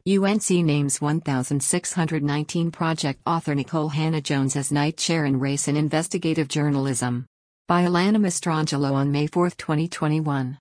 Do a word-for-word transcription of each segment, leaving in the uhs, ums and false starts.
U N C names one thousand six hundred nineteen project author Nikole Hannah-Jones as Knight Chair in Race and Investigative Journalism. By Alana Mastrangelo on May fourth, twenty twenty-one.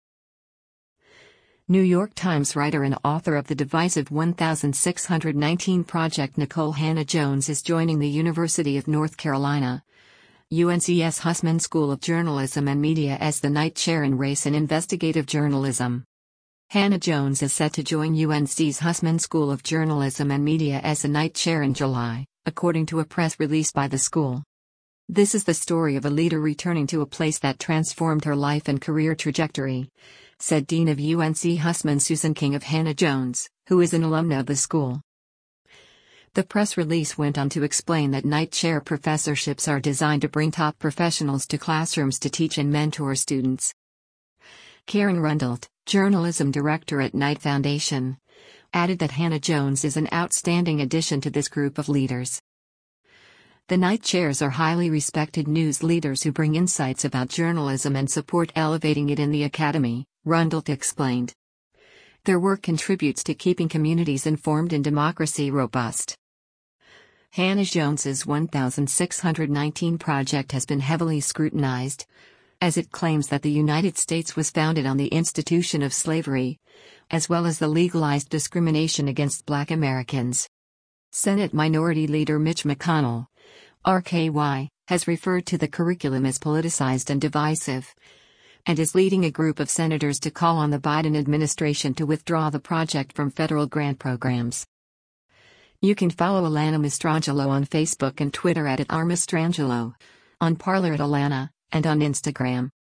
New York Times writer and author of the divisive one thousand six hundred nineteen project Nikole Hannah-Jones is joining the University of North Carolina, U N C's Hussman School of Journalism and Media as the Knight Chair in Race and Investigative Journalism. Hannah-Jones is set to join U N C's Hussman School of Journalism and Media as the Knight Chair in July, according to a press release by the school. This is the story of a leader returning to a place that transformed her life and career trajectory, said Dean of U N C Hussman Susan King of Hannah-Jones, who is an alumna of the school. The press release went on to explain that Knight Chair professorships are designed to bring top professionals to classrooms to teach and mentor students. Karen Rundelt, journalism director at Knight Foundation, added that Hannah-Jones is an outstanding addition to this group of leaders. The Knight Chairs are highly respected news leaders who bring insights about journalism and support elevating it in the academy, Rundelt explained. Their work contributes to keeping communities informed and democracy robust. Hannah-Jones's one thousand six hundred nineteen project has been heavily scrutinized, as it claims that the United States was founded on the institution of slavery, as well as the legalized discrimination against Black Americans. Senate Minority Leader Mitch McConnell, R K Y, has referred to the curriculum as politicized and divisive, and is leading a group of senators to call on the Biden administration to withdraw the project from federal grant programs. You can follow Alana Mastrangelo on Facebook and Twitter at, at r mastrangelo, on Parler at Alana, and on Instagram.